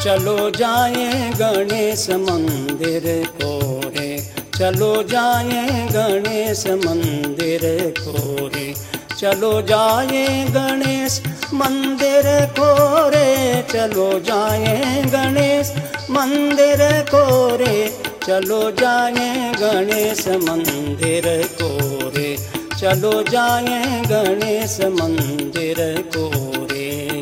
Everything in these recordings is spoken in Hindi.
चलो जाए गणेश मंदिर को रे, चलो जाए गणेश मंदिर को रे, चलो जाए गणेश मंदिर को रे, चलो जाए गणेश मंदिर को रे, चलो जाए गणेश मंदिर को रे, चलो जाए गणेश मंदिर को रे।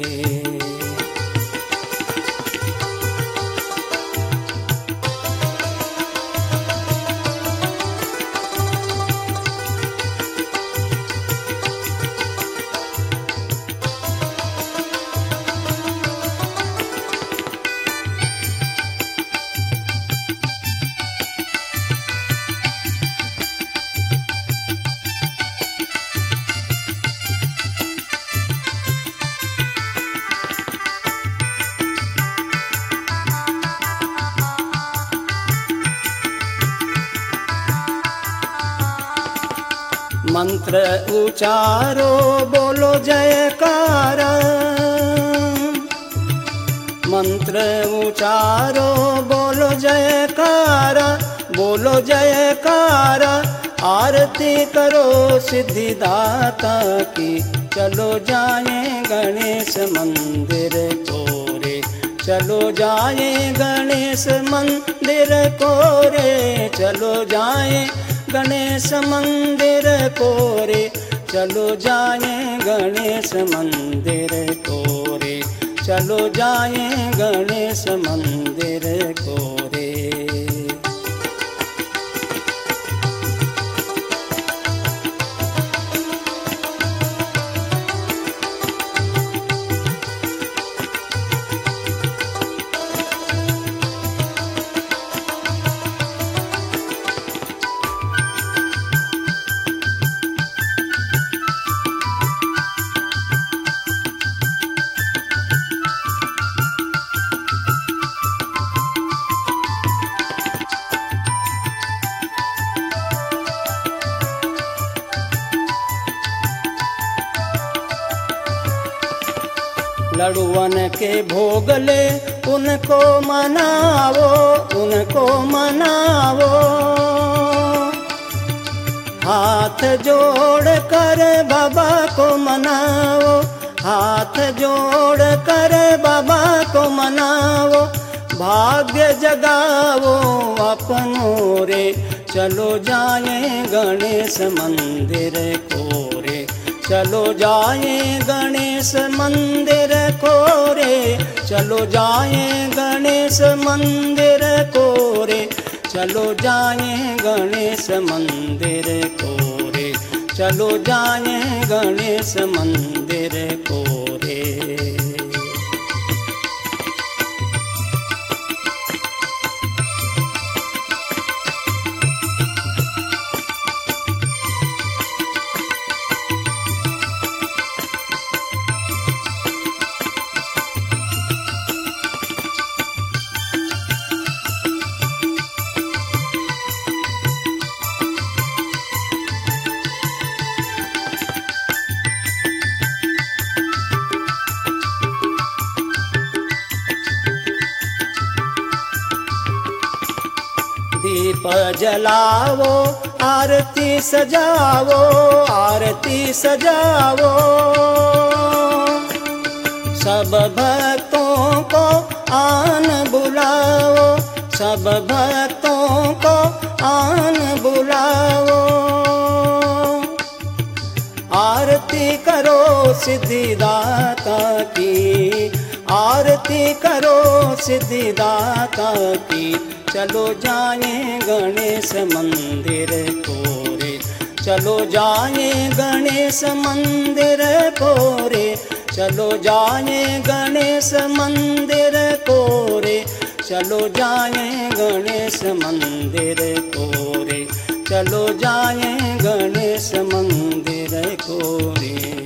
मंत्र उचारो बोलो जयकारा, मंत्र उचारो बोलो जयकारा, बोलो जयकारा, आरती करो सिद्धिदाता की, चलो जाए गणेश मंदिर को रे, चलो जाए गणेश मंदिर को रे, चलो जाए गणेश मंदिर को रे, चलो जाए गणेश मंदिर को रे, चलो जाए गणेश मंदिर को रे। लड़ुअन के भोगले उनको मनावो, उनको मनावो, हाथ जोड़ कर बाबा को मनावो, हाथ जोड़ कर बाबा को मनावो, भाग्य जगावो अपनों रे, चलो जाए गणेश मंदिर को रे, चलो जाए गणेश मंदिर को रे, चलो जाए गणेश मंदिर को रे, चलो जाए गणेश मंदिर को रे, चलो जाए गणेश मंदिर को रे। दीप जलावो, आरती सजावो, आरती सजावो, सब भक्तों को आन बुलाओ, सब भक्तों को आन बुलाओ, आरती करो सिद्धिदाता की, आरती करो सिद्धिदाता की, चलो जाए गणेश मंदिर को रे, चलो जाए गणेश मंदिर को रे, चलो जाए गणेश मंदिर को रे, चलो जाए गणेश मंदिर को रे, चलो जाए गणेश मंदिर को रे।